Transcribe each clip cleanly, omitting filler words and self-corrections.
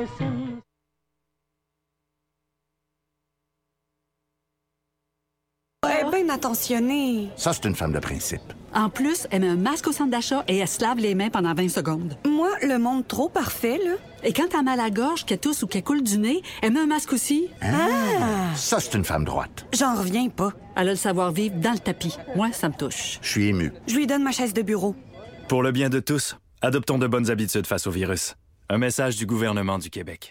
listen. Elle est bien attentionnée. Ça, c'est une femme de principe. En plus, elle met un masque au centre d'achat et elle se lave les mains pendant 20 secondes. Moi, le monde trop parfait, là. Et quand t'as mal à la gorge, qu'elle tousse ou qu'elle coule du nez, elle met un masque aussi. Ah! Ça, c'est une femme droite. J'en reviens pas. Elle a le savoir-vivre dans le tapis. Moi, ça me touche. Je suis ému. Je lui donne ma chaise de bureau. Pour le bien de tous, adoptons de bonnes habitudes face au virus. Un message du gouvernement du Québec.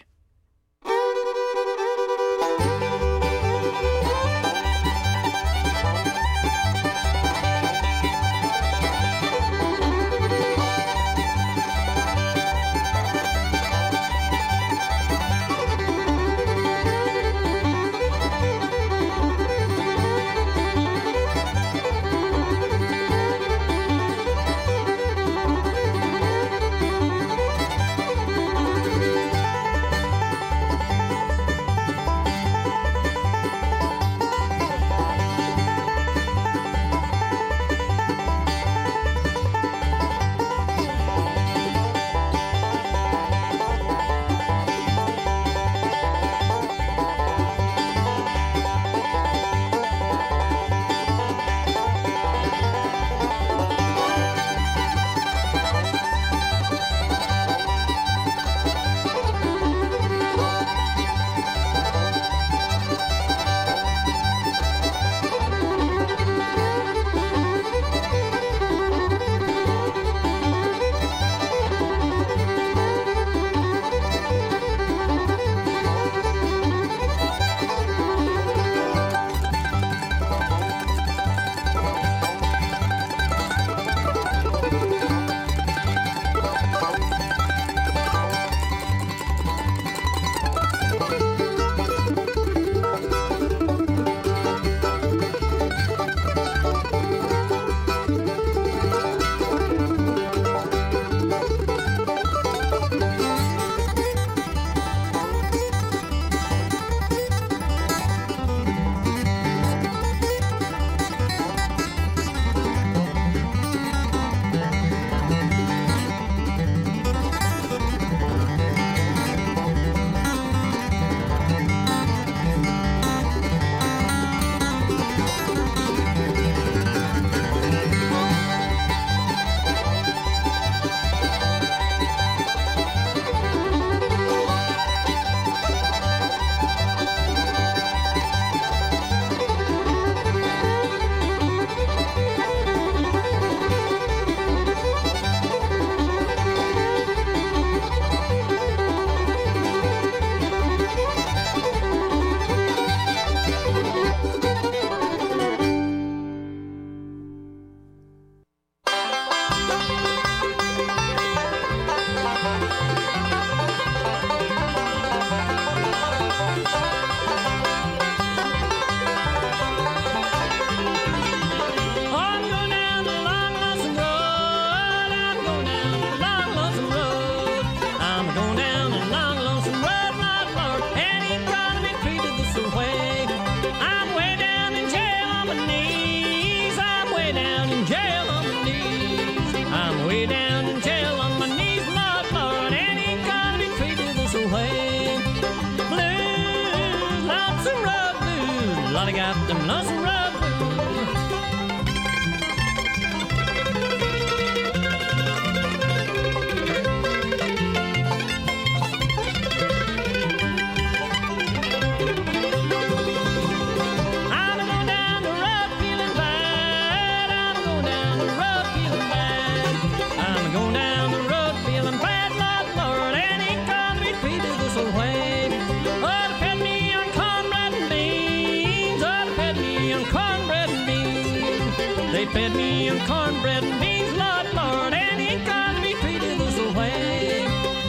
Fed me on cornbread and beans, Lord, Lord, and ain't gonna be treated this way.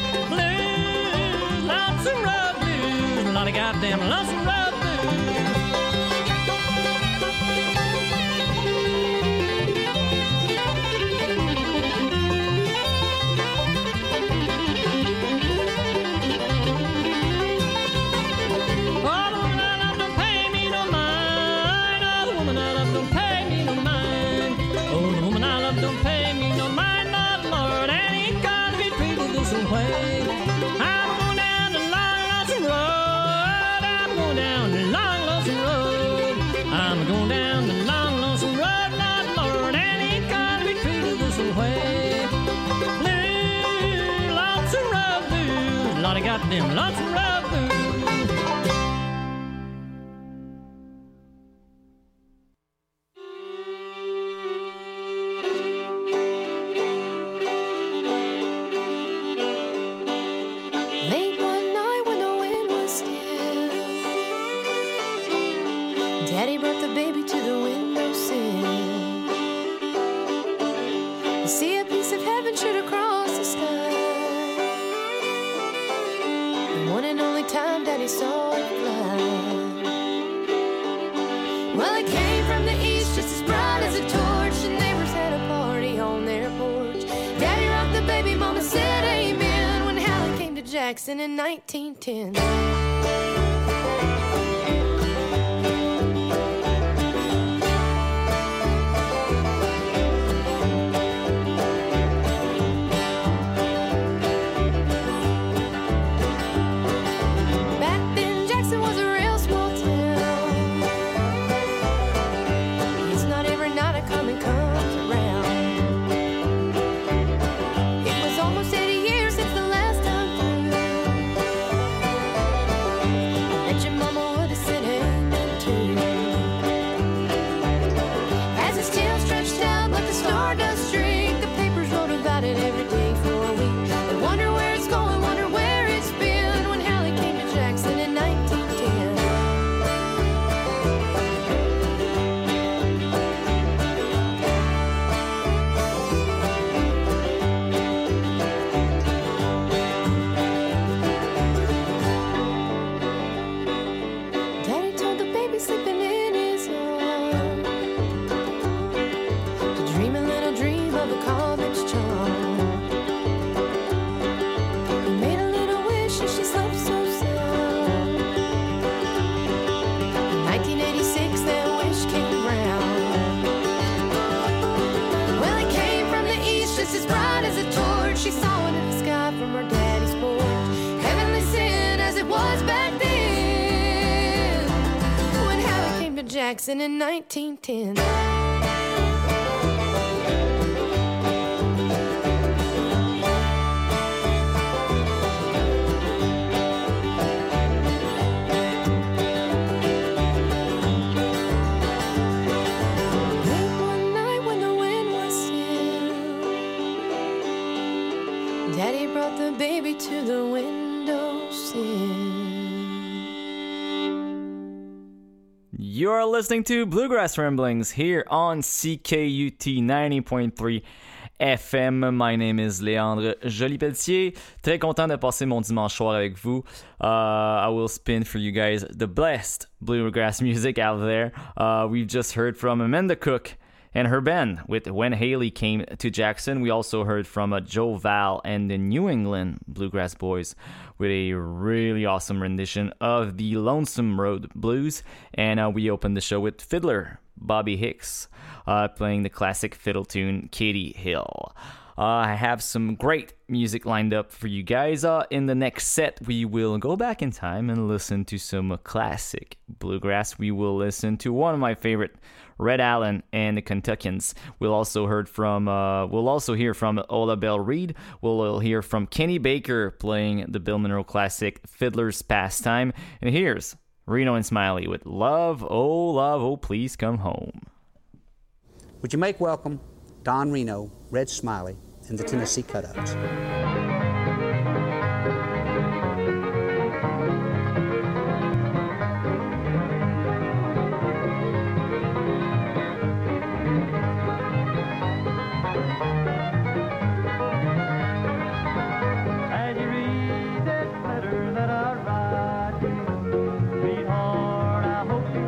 Blues, lonesome road blues, a lot of goddamn lonesome road blues. Oh, the woman I love don't pay me no mind. Oh, the woman I love don't pay me no mind. Oh, the woman I love don't pay me no mind, Lord, Lord, and ain't gonna be treated this way. I'm going down to them lonesome love blues. Late one night when the wind was still, Daddy brought the baby to the windowsill. You see a piece of heaven shoot across the sky, the one and only time Daddy saw it fly. Well, it came from the east just as bright as a torch. The neighbors had a party on their porch. Daddy rocked the baby, Mama said amen when Hallie came to Jackson in 1910. Back then, Jackson was a real small town. It's not every night a comet comes around. It was almost 80 years since the last time through. I bet your mama would have said amen too. As it still stretched out like the stardust streak, the papers wrote about it every day for a week. They wonder where it's going, wonder where it's been when Hallie came to Jackson in 1910. Daddy told the baby sleeping in his arms to dream a little dream of a comet's charm. He made a little wish and she slept so sound. In 1986 that wish came round. Well, it came from the east just as bright as a torch. She saw it in the sky from her daddy's porch. Heavenly sin as it was back then when Hallie came to Jackson in 1910. Late one night when the wind was still, Daddy brought the baby to the windowsill. You're listening to Bluegrass Ramblings here on CKUT 90.3 FM. My name is Léandre Joly-Pelletier. Très content de passer mon dimanche soir avec vous. I will spin for you guys the best bluegrass music out there. We've just heard from Amanda Cook and her band with When Haley Came to Jackson. We also heard from Joe Val and the New England Bluegrass Boys with a really awesome rendition of the Lonesome Road Blues. And we opened the show with fiddler Bobby Hicks playing the classic fiddle tune Katie Hill. I have some great music lined up for you guys. In the next set, we will go back in time and listen to some classic bluegrass. We will listen to one of my favorite, Red Allen and the Kentuckians. We'll also hear from Ola Belle Reed. We'll hear from Kenny Baker playing the Bill Monroe classic Fiddler's Pastime. And here's Reno and Smiley with Love, oh, please come home. Would you make welcome Don Reno, Red Smiley, and the Tennessee Cutouts? As you read this letter that I write you, sweetheart, I hope you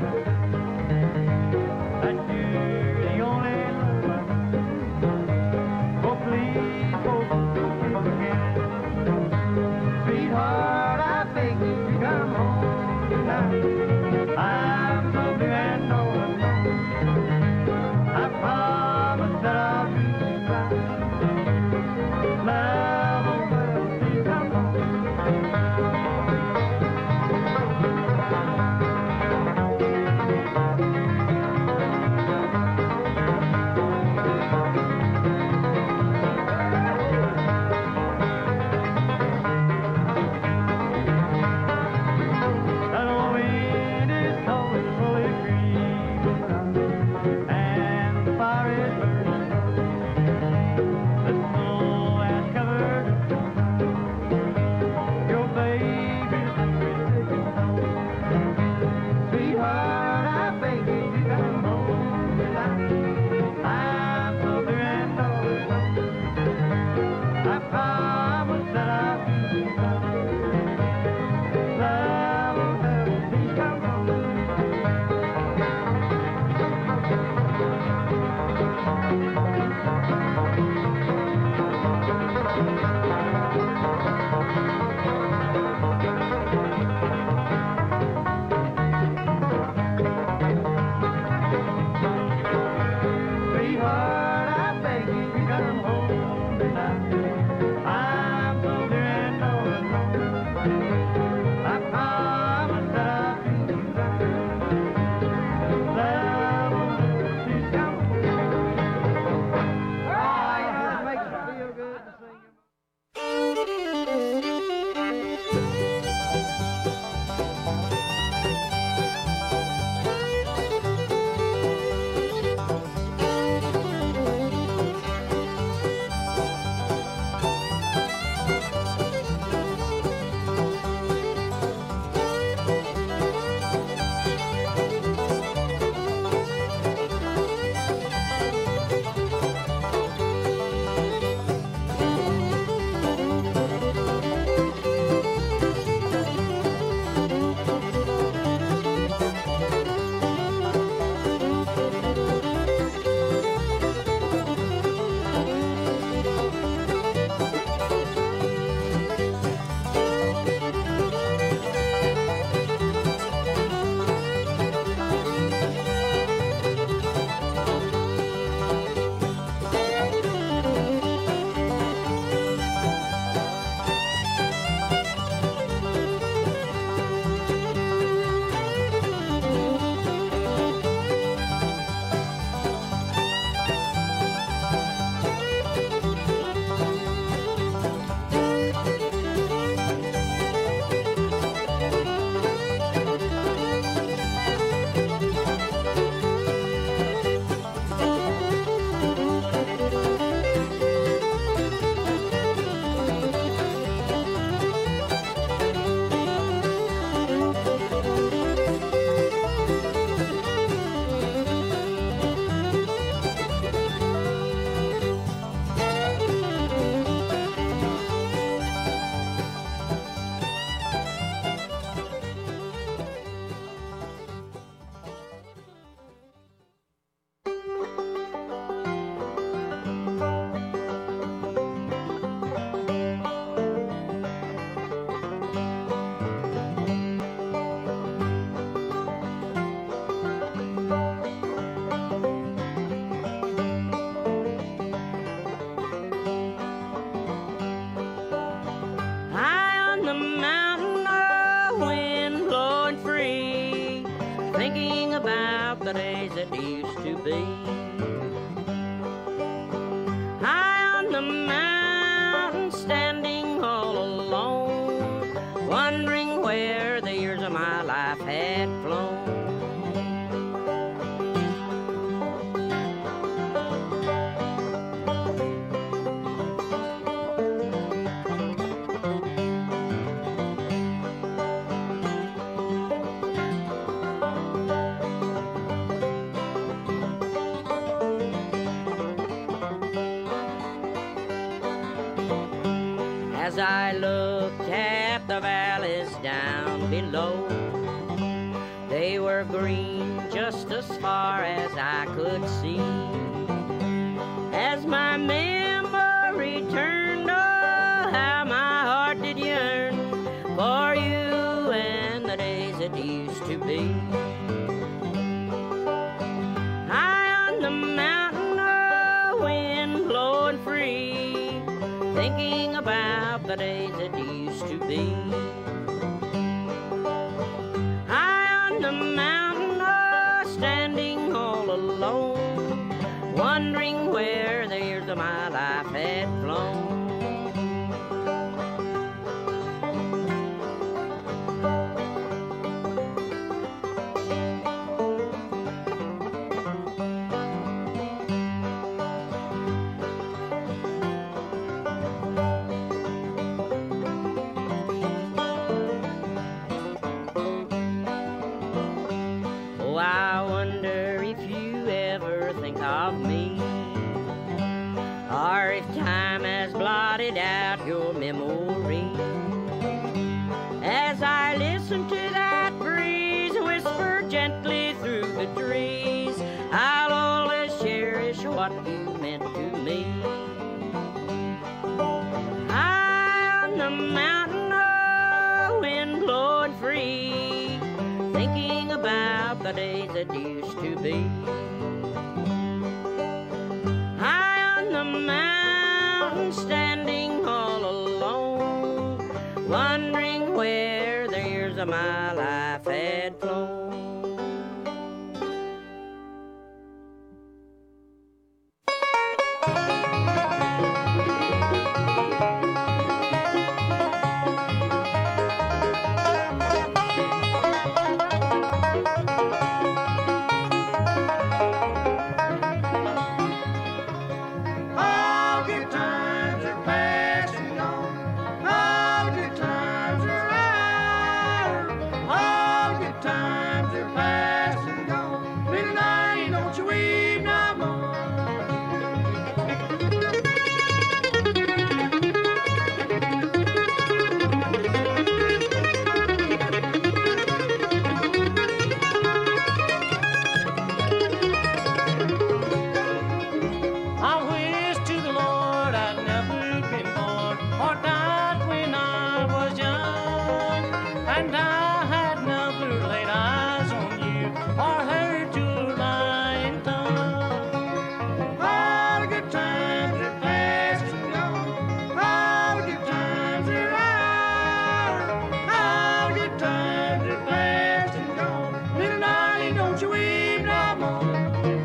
know that you're the only one. Oh, please, don't forget. Sweetheart, I beg you to come home tonight. I'm so blue and all alone. I promise that I'll be right. Love, oh, well, please come home. the days that used to be. High on the mountain, standing all alone, wondering where the years of my life had flown. As I looked at the valleys down below, they were green just as far as I could see. As my memory turned, oh, how my heart did yearn for you and the days that used to be. High on the mountain, oh, wind blowing free, thinking about the days that used to be. High on the mountain, oh, standing all alone, wondering where the years of my life had flown. Oh, I wonder if you ever think of me, or if time has blotted out your memory. As I listen to that breeze whisper gently through the trees, I'll always cherish what you meant to me. High on the mountain, oh, wind blowing free, thinking about the days that used to be. High on the mountain, standing all alone, wondering where the years of my life had flown. All good times are past and gone. All good times are out. All good times are past and gone. Little night, don't you weep no more. I wish to the Lord I'd never been born or died when I was young, and I had never laid eyes on you or heard your lying tongue. All the good times are past and gone. All the good times are out. All the good times are past and gone. Little darling, don't you weep no more.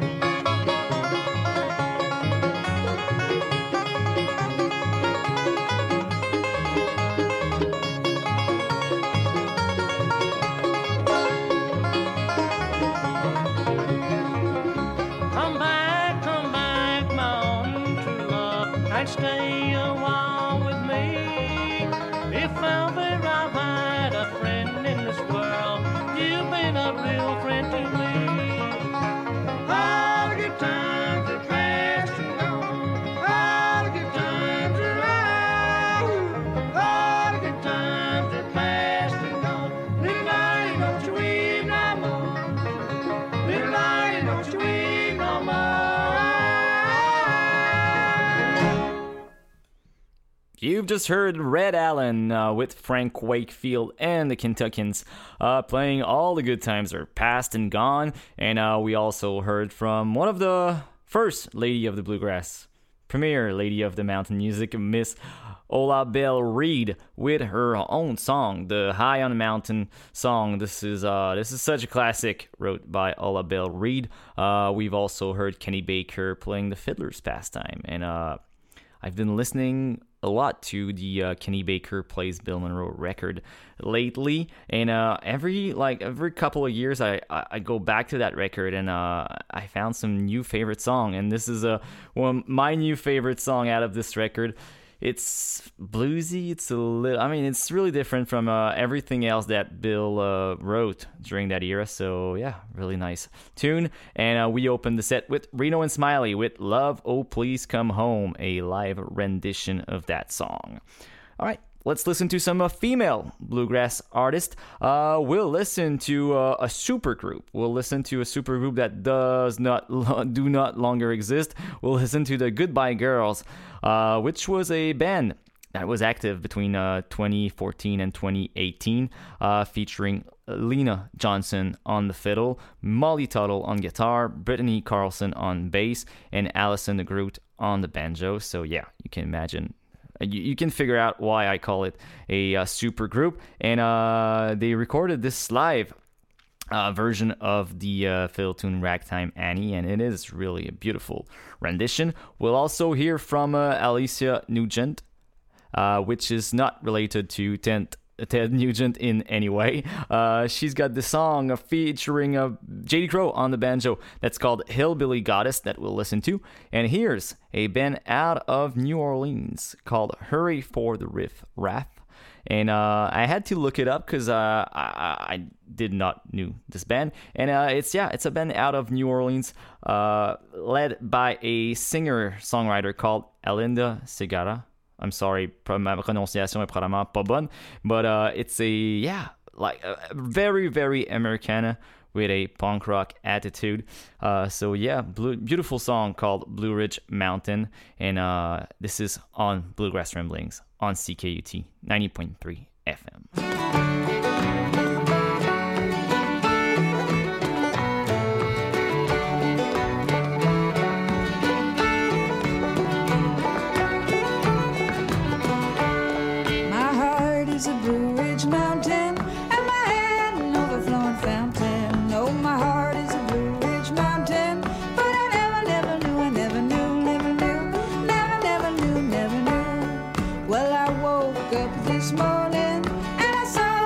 Come back, my own true love, and stay a while with me. If ever I've had a friend in this world, you've been a real friend to me. All the good times are past and gone. All the good times are out. All the good times are past and gone. Little darling, don't you weep no more. Little darling, don't you weep no more. You've just heard Red Allen with Frank Wakefield and the Kentuckians playing All the Good Times Are Past and Gone. And we also heard from one of the first lady of the bluegrass, premier lady of the mountain music, Miss Ola Belle Reed, with her own song, the High on the Mountain song. This is such a classic, wrote by Ola Belle Reed. We've also heard Kenny Baker playing the fiddler's pastime, and I've been listening a lot to the Kenny Baker Plays Bill Monroe record lately, and every couple of years I go back to that record, and I found some new favorite song, and this is my new favorite song out of this record. It's bluesy. It's it's really different from everything else that Bill wrote during that era. So yeah, really nice tune. And we opened the set with Reno and Smiley with Love, Oh Please Come Home, a live rendition of that song. All right, let's listen to some female bluegrass artists. We'll listen to a supergroup. We'll listen to a supergroup that do not longer exist. We'll listen to the Goodbye Girls, which was a band that was active between 2014 and 2018, featuring Lena Johnson on the fiddle, Molly Tuttle on guitar, Brittany Carlson on bass, and Alison DeGroot on the banjo. So yeah, you can imagine. You can figure out why I call it a super group. And they recorded this live version of the fiddle tune Ragtime Annie, and it is really a beautiful rendition. We'll also hear from Alicia Nugent, which is not related to Ted Nugent in any way. She's got the song featuring J.D. Crowe on the banjo that's called Hillbilly Goddess that we'll listen to. And here's a band out of New Orleans called Hurry for the Riff Raff. And I had to look it up because I did not knew this band. And it's a band out of New Orleans, led by a singer-songwriter called Alinda Segarra. I'm sorry, ma prononciation est probablement pas bonne, but it's a very, very Americana with a punk rock attitude. So yeah, beautiful song called Blue Ridge Mountain, and this is on Bluegrass Ramblings on CKUT 90.3 FM. Is a Blue Ridge Mountain, and my head an overflowing fountain. Oh, my heart is a Blue Ridge Mountain, but I never knew. Well, I woke up this morning and I saw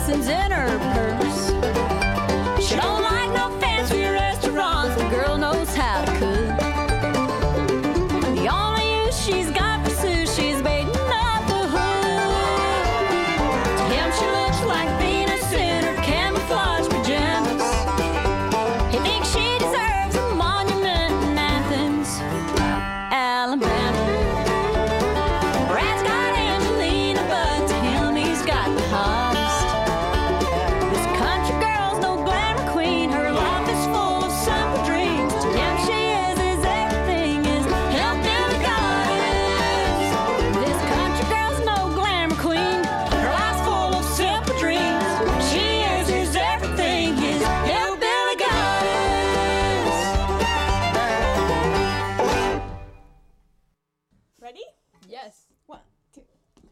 nothing's in her purse. She don't like no fancy restaurants, the girl knows how to cook. The only use she's got for sushi's baiting up the hook. To him she looks like Venus in her camouflage pajamas. He thinks she deserves a monument in Athens, Alabama. Brad's got Angelina, but to him he's got the hottest. This country girl's no glamour queen, her life is full of simple dreams. To him she is everything, is hillbilly goddess. This country girl's no glamour queen, her life's full of simple dreams. She is everything, is hillbilly goddess. Ready? Yes. 1, 2.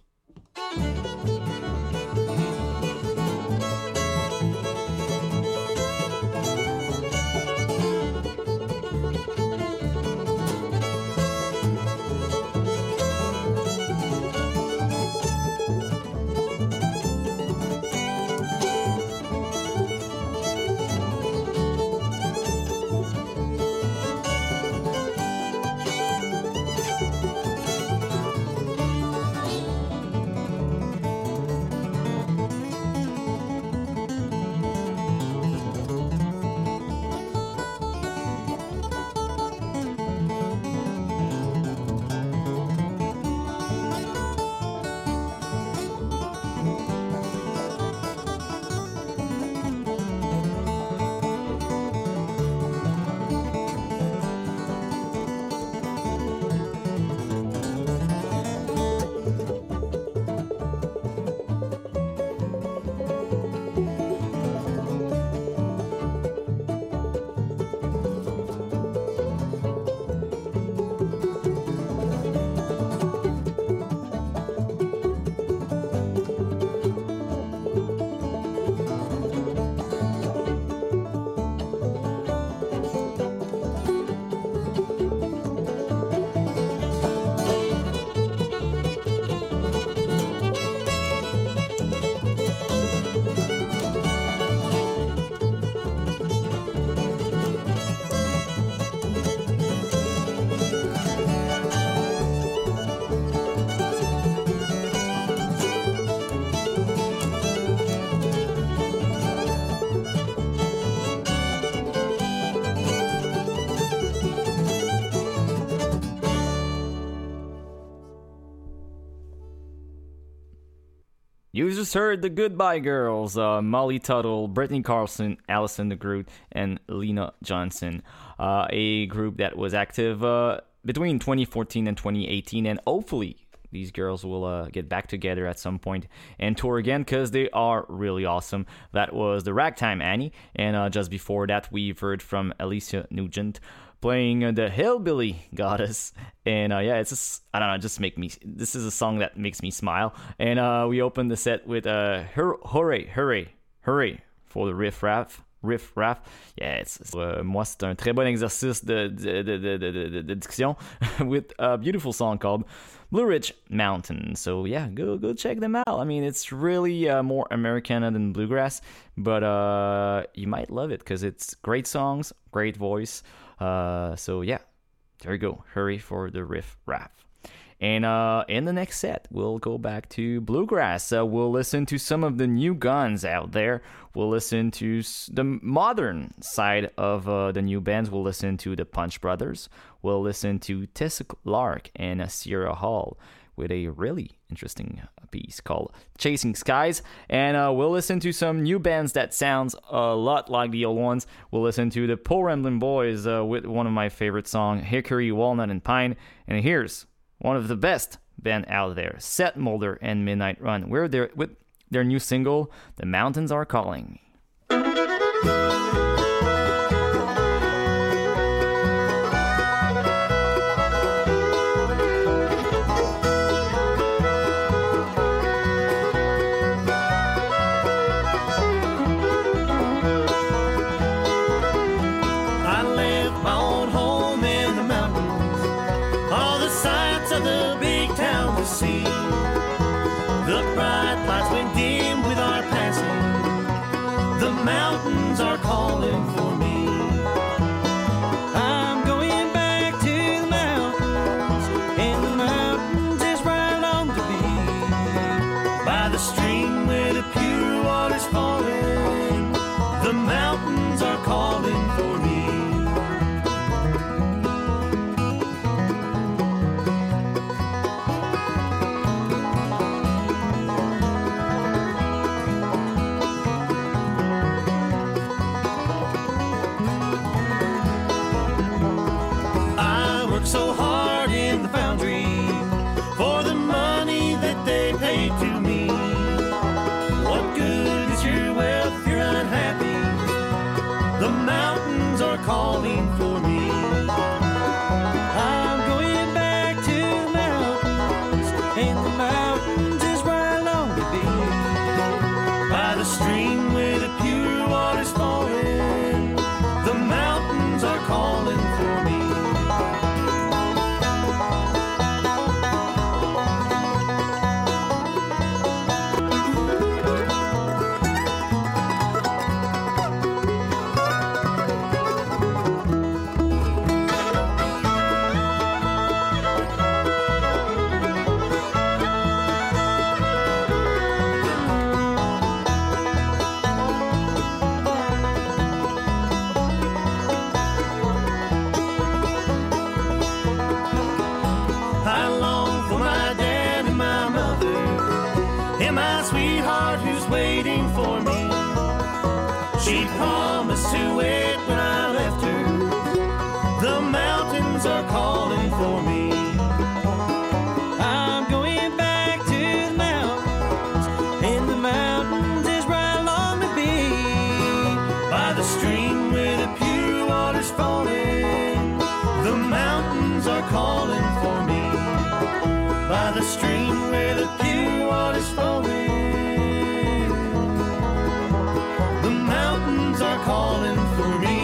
You just heard the Goodbye Girls, Molly Tuttle, Brittany Carlson, Alison DeGroot, and Lena Johnson. A group that was active between 2014 and 2018, and hopefully these girls will get back together at some point and tour again because they are really awesome. That was the Ragtime Annie, and just before that we've heard from Alicia Nugent playing the Hillbilly Goddess. And yeah, it's just, I don't know, just this is a song that makes me smile. And we opened the set with hooray for the riff raff. Yeah, moi c'est un très bon exercice de diction with a beautiful song called Blue Ridge Mountain. So yeah, go check them out. I mean, it's really more Americana than bluegrass, but you might love it because it's great songs, great voice. So yeah, there you go. Hurry for the riff raff. And in the next set, we'll go back to bluegrass. We'll listen to some of the new guns out there. We'll listen to the modern side of the new bands. We'll listen to the Punch Brothers. We'll listen to Tessa Clark and Sierra Hall with a really interesting piece called Chasing Skies. And we'll listen to some new bands that sounds a lot like the old ones. We'll listen to the Paul Ramblin' Boys with one of my favorite songs, Hickory, Walnut, and Pine. And here's one of the best band out there, Seth Mulder and Midnight Run. We're there with their new single, The Mountains Are Calling. See, the bright lights went dim with our passing. The mountains are calling for me. I'm going back to the mountains, and the mountains is where I long to be. By the stream where the pure water's falling, the mountains are calling for me. Waiting for me. She promised to wait when I left her. The mountains are calling for me. I'm going back to the mountains, and the mountains is where I long to be. By the stream where the pure water's falling, the mountains are calling for me. By the stream where the pure water's falling, are calling for me.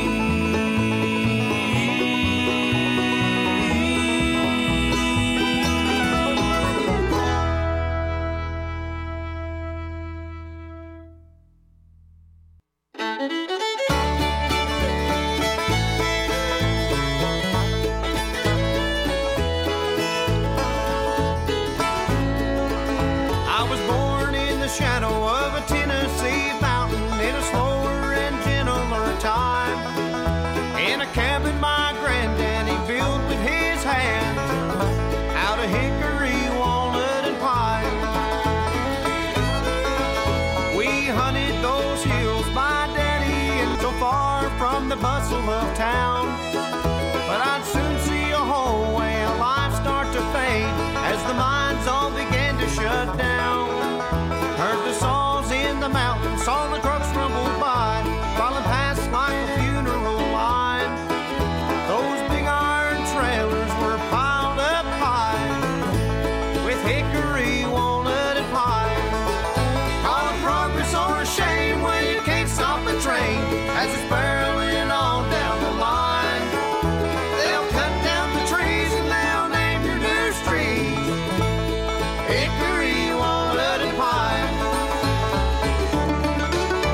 I was born in the shadow of a Tennessee mountain in a slower time, in a cabin my granddaddy built with his hands, out of hickory, walnut, and pine. We hunted those hills by daddy, and so far from the bustle of town, but I'd soon see a whole way of life start to fade as the mines all began to shut down. Heard the saws in the mountains, saw the trucks rumble by, crawling past like a funeral line. Those big iron trailers were piled up high with hickory, walnut, and pine. Call it progress or a shame when you can't stop the train as it's barreling on down the line. They'll cut down the trees and they'll name your new streets Hickory, walnut, and pine.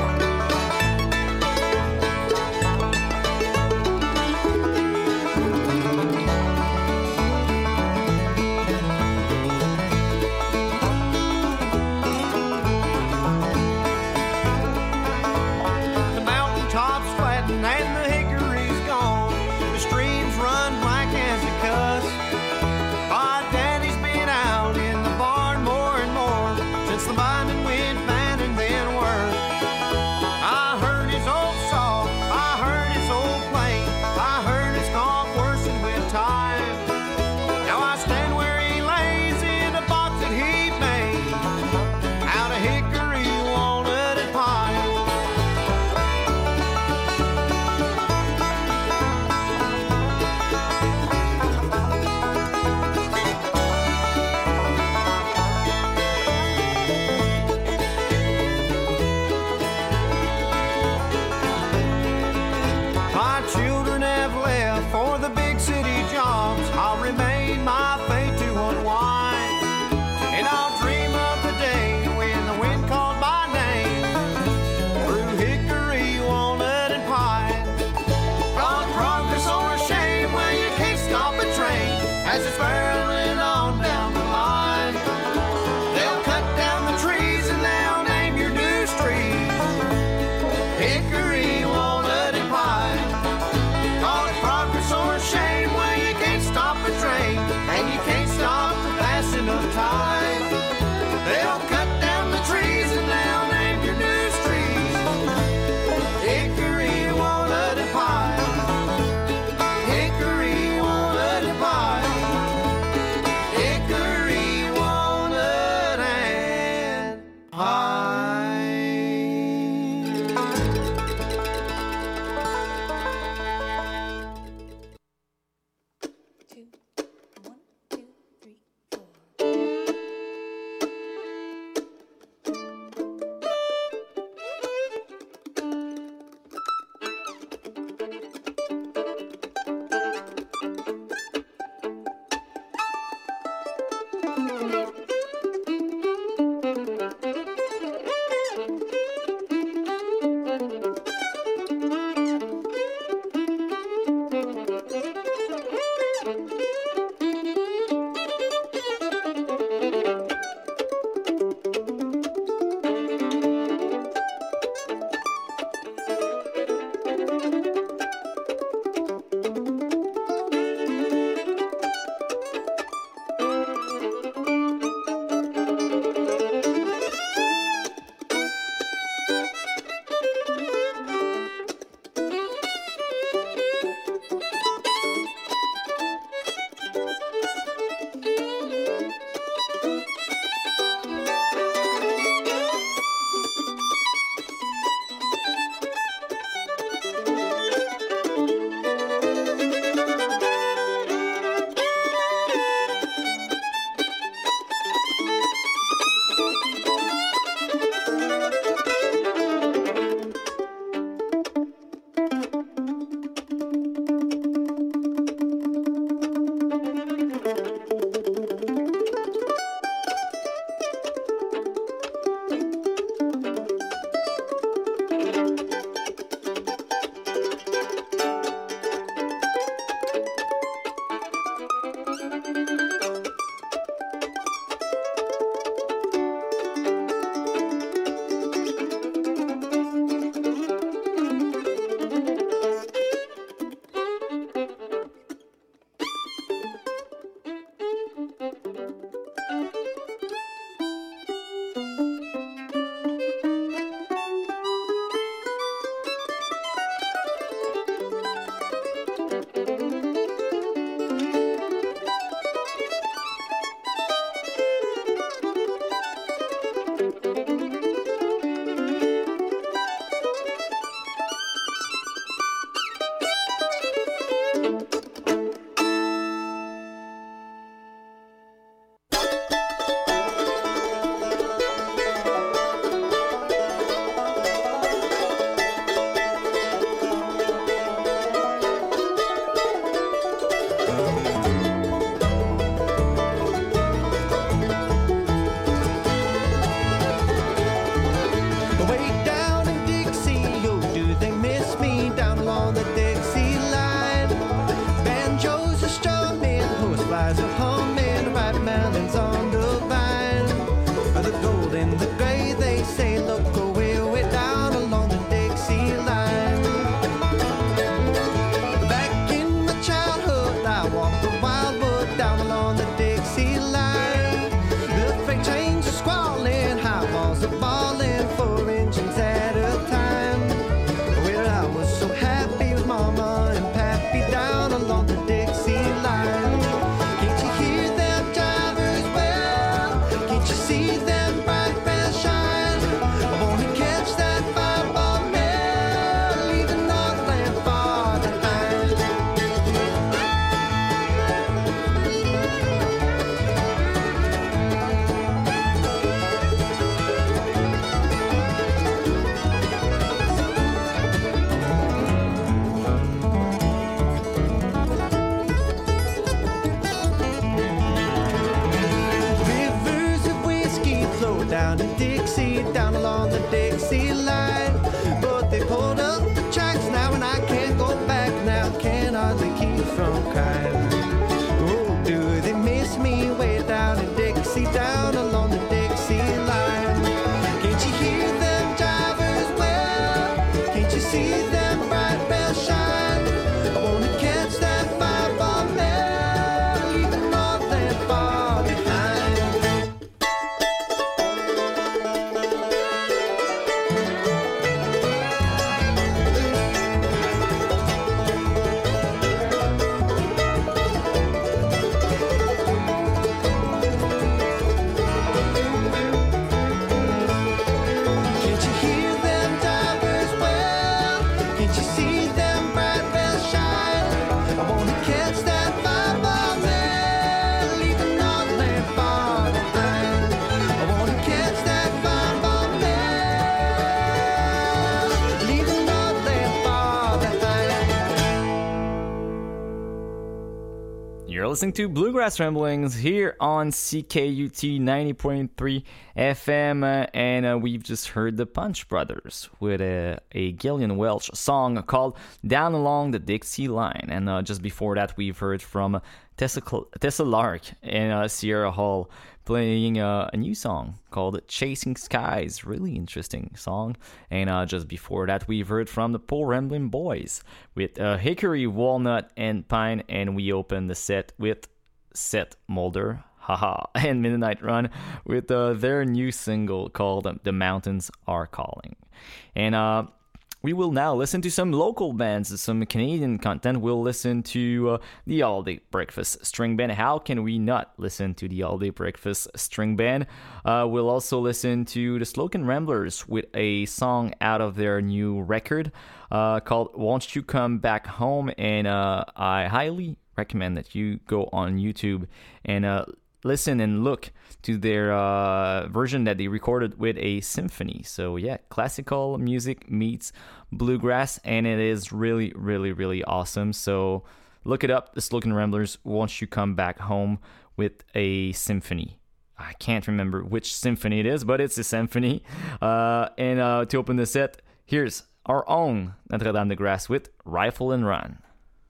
listening to Bluegrass Ramblings here on CKUT 90.3 FM, and we've just heard the Punch Brothers with a Gillian Welch song called Down Along the Dixie Line. And just before that, we've heard from Tessa Lark and Sierra Hall playing a new song called Chasing Skies. Really interesting song. And just before that, we've heard from the Poor Ramblin' Boys with Hickory, Walnut, and Pine. And we opened the set with Seth Mulder, haha, and Midnight Run with their new single called The Mountains Are Calling. And we will now listen to some local bands, some Canadian content. We'll listen to the All Day Breakfast String Band. How can we not listen to the All Day Breakfast String Band? We'll also listen to the Slocan Ramblers with a song out of their new record called Won't You Come Back Home? And I highly recommend that you go on YouTube and listen and look to their version that they recorded with a symphony. So yeah, classical music meets bluegrass, and it is really, really, really awesome. So look it up, the Slocan Ramblers, Won't You Come Back Home, with a symphony. I can't remember which symphony it is, but it's a symphony. And to open the set, here's our own Notre Dame de Grasse with Rifle and Run.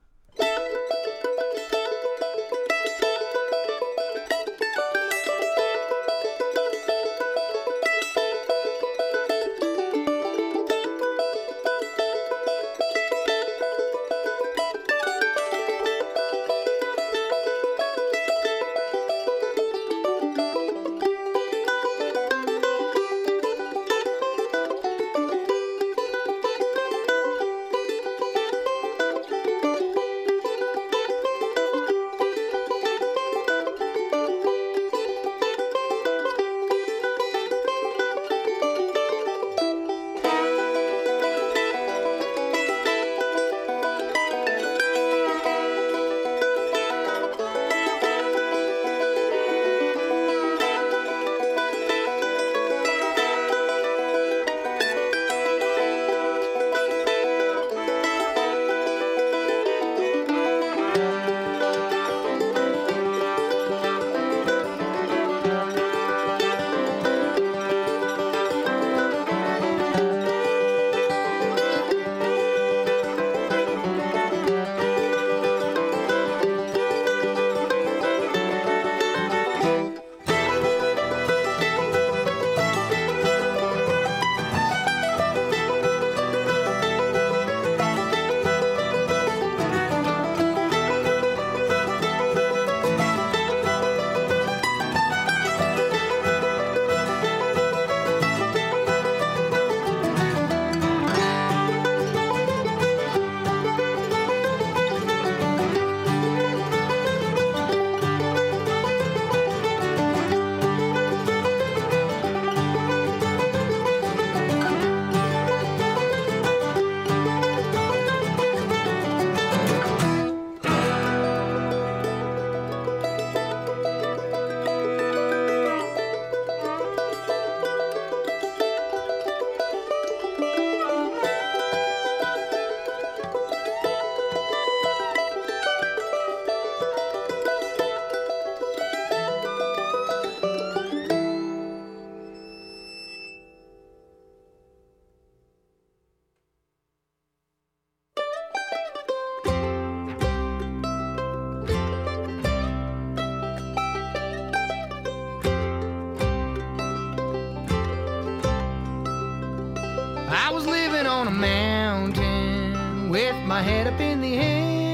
My head up in the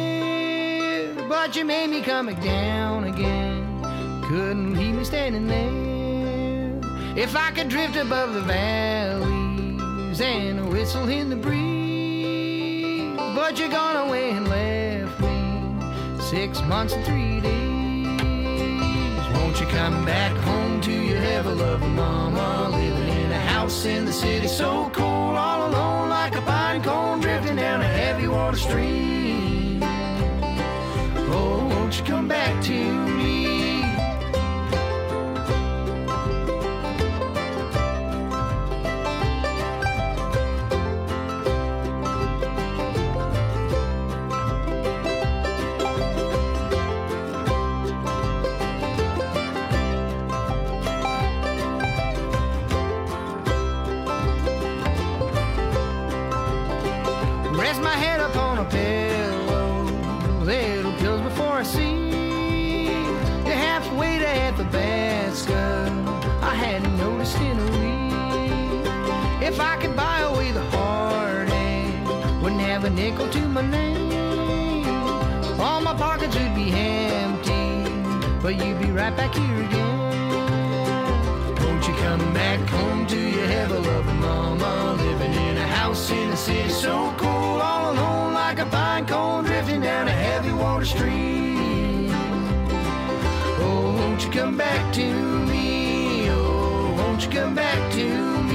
air, but you made me come back down again. Couldn't leave me standing there. If I could drift above the valleys and whistle in the breeze, but you're gone away and left me 6 months and 3 days. Won't you come back home to your ever-loving mama, living in a house in the city so cold, all alone like a pine cone drifting down a heavy water stream. Oh, won't you come back to me? rest my head upon a pillow, little pills before I see you halfway to Athabasca. I hadn't noticed in a week. If I could buy away the heartache, wouldn't have a nickel to my name. All my pockets would be empty, but you'd be right back here again. Won't you come back home to your ever-loving mama, living in a house in a city so cool, all alone like a pine cone drifting down a heavy water stream. Oh, won't you come back to me? Oh, won't you come back to me?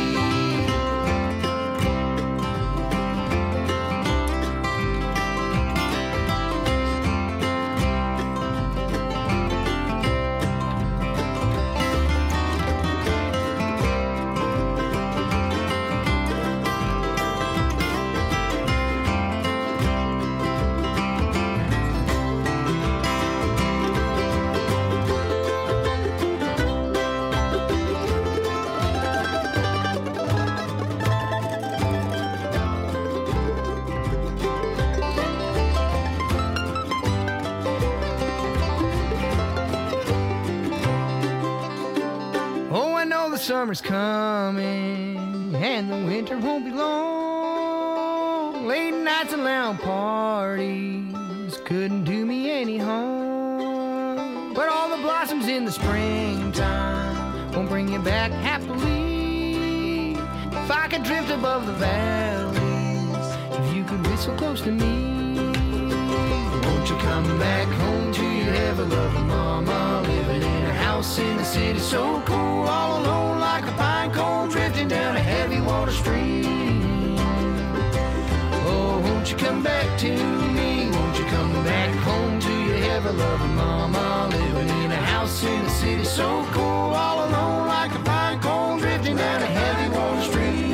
Summer's coming and the winter won't be long. Late nights and loud parties couldn't do me any harm, but all the blossoms in the springtime won't bring you back happily. If I could drift above the valleys, if you could whistle close to me, won't you come back home to your ever-loving mama, living in a house in the city so cool, all alone like a pine cone drifting down a heavy water stream. Oh, won't you come back to me? Won't you come back home to your ever-loving mama, living in a house in the city so cool, all alone like a pine cone drifting down a heavy water stream.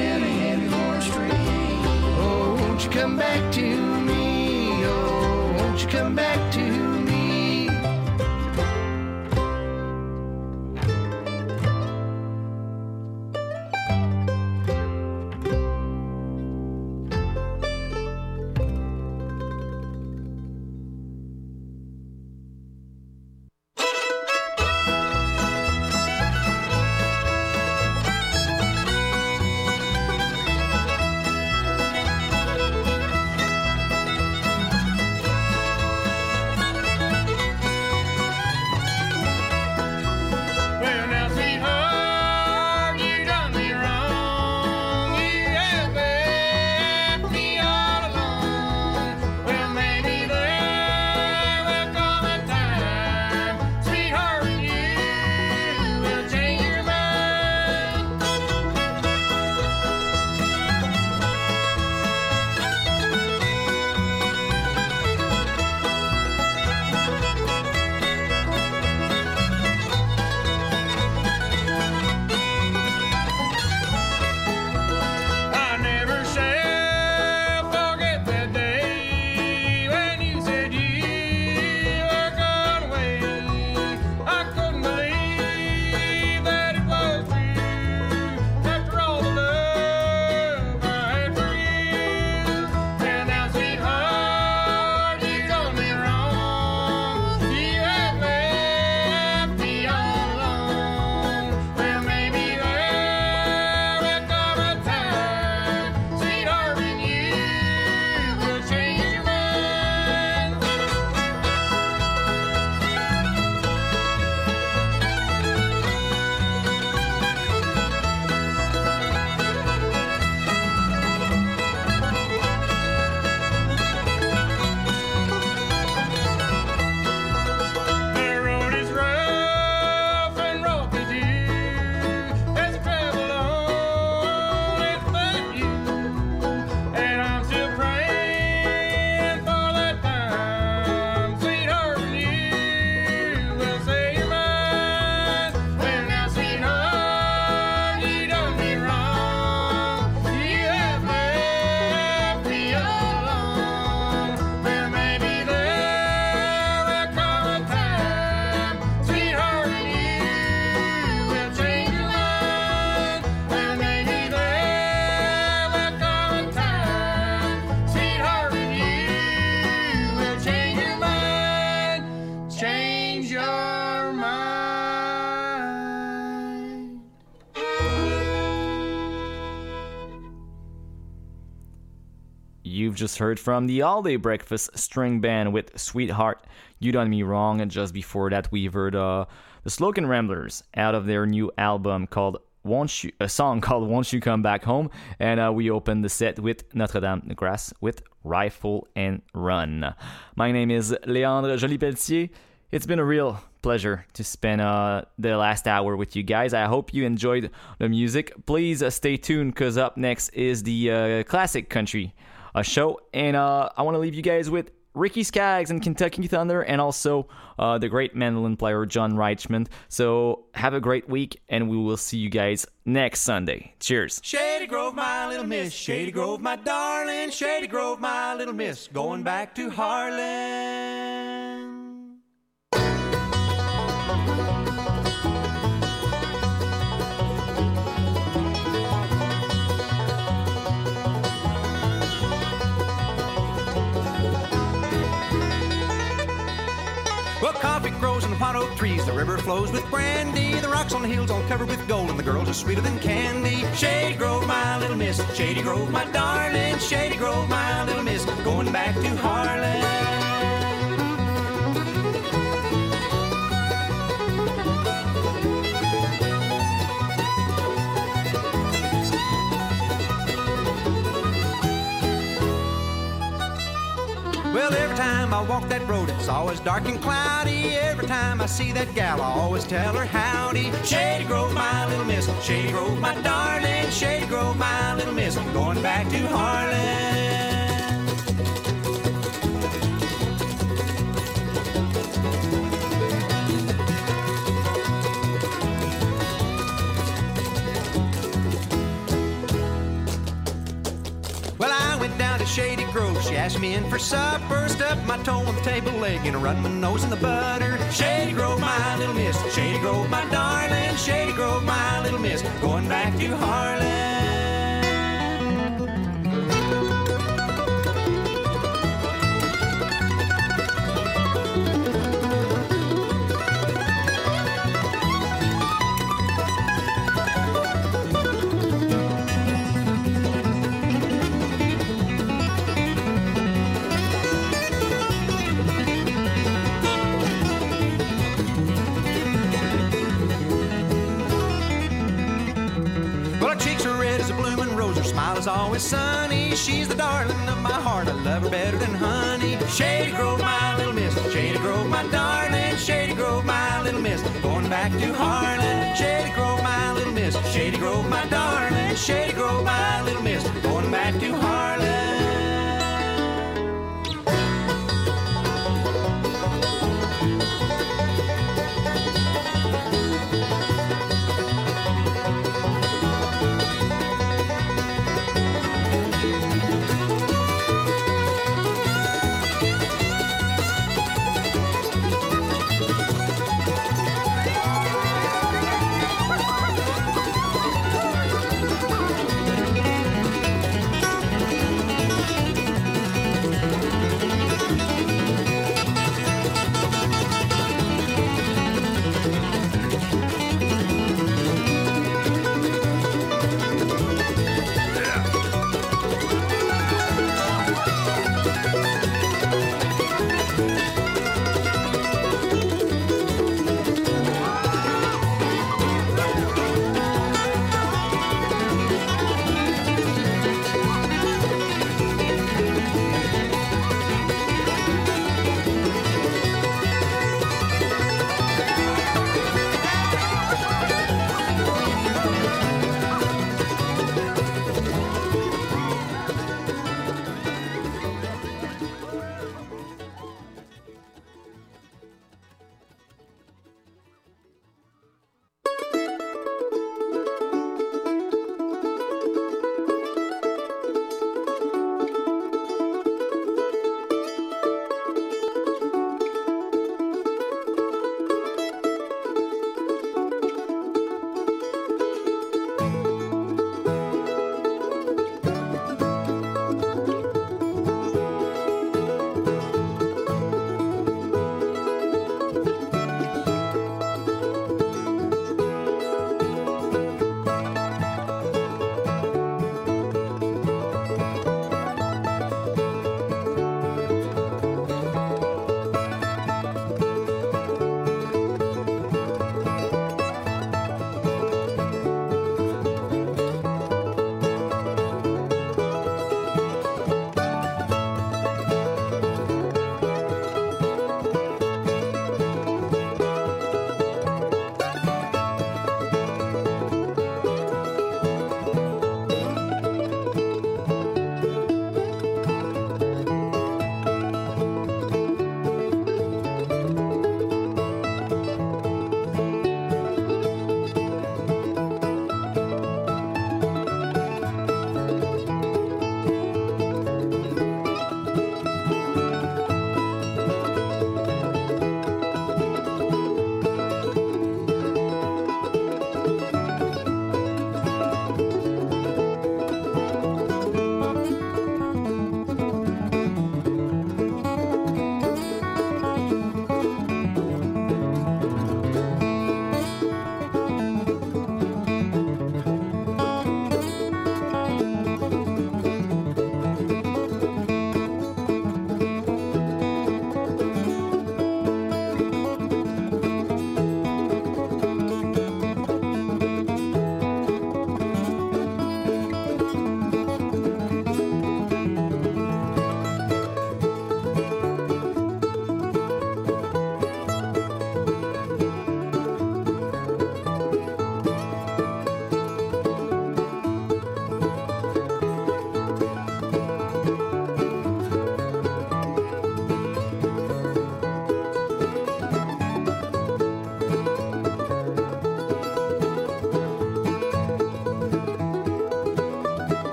Oh, won't you come back to me? Oh, won't you come back to me? You've just heard from the All Day Breakfast String Band with Sweetheart, You Done Me Wrong, and just before that we've heard the Slocan Ramblers out of their new album called a song called Won't You Come Back Home, and we opened the set with Notre Dame de Grâce with Rifle and Run. My name is Léandre Joly-Pelletier. It's been a real pleasure to spend the last hour with you guys. I hope you enjoyed the music. Please stay tuned, because up next is the Classic Country show, and I want to leave you guys with Ricky Skaggs and Kentucky Thunder, and also the great mandolin player John Reichman. So have a great week, and we will see you guys next Sunday. Cheers. Shady Grove, my little miss, Shady Grove, my darling, Shady Grove, my little miss, going back to Harlan. Well, coffee grows in the pot oak trees, the river flows with brandy, the rocks on the hills all covered with gold, and the girls are sweeter than candy. Shady Grove, my little miss, Shady Grove, my darling, Shady Grove, my little miss, going back to Harlan. Well, every time I walk that road, it's always dark and cloudy. Every time I see that gal, I always tell her howdy. Shady Grove, my little miss, Shady Grove, my darling, Shady Grove, my little miss, going back to Harlan. Shady Grove, she asked me in for supper, stuffed my toe on the table leg and run my nose in the butter. Shady Grove, my little miss, Shady Grove, my darling, Shady Grove, my little miss, going back to Harlan. Is always sunny, she's the darling of my heart, I love her better than honey. Shady Grove, my little miss, Shady Grove, my darling, Shady Grove, my little miss, going back to Harlan. Shady Grove, my little miss, Shady Grove, my darling, Shady Grove, my little miss, going back to Harlan.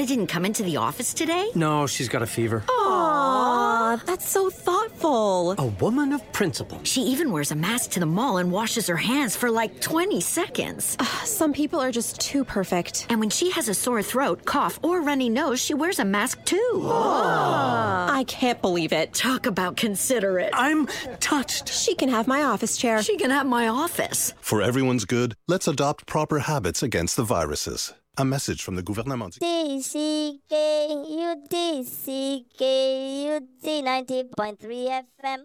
Donna didn't come into the office today? No, she's got a fever. Aw, that's so thoughtful. A woman of principle. She even wears a mask to the mall and washes her hands for like 20 seconds. Some people are just too perfect. And when she has a sore throat, cough, or runny nose, she wears a mask too. I can't believe it. Talk about considerate. I'm touched. She can have my office chair. She can have my office. For everyone's good, let's adopt proper habits against the viruses. A message from the gouvernement. DCKUT 90.3 FM.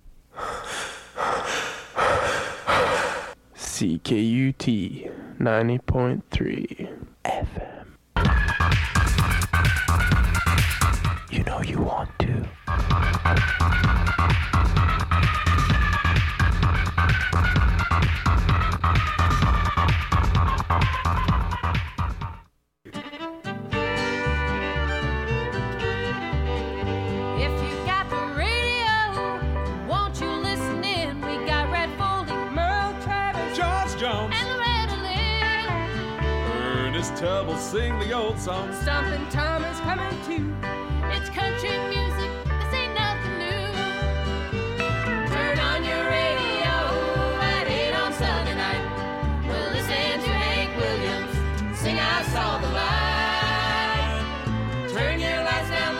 CKUT 90.3 FM. You know you want to. If you got the radio, won't you listen in? We got Red Foley, Merle Travis, George Jones, and Loretta Lynn. Ernest Tubb will sing the old songs. Stumpin' Tom is coming too.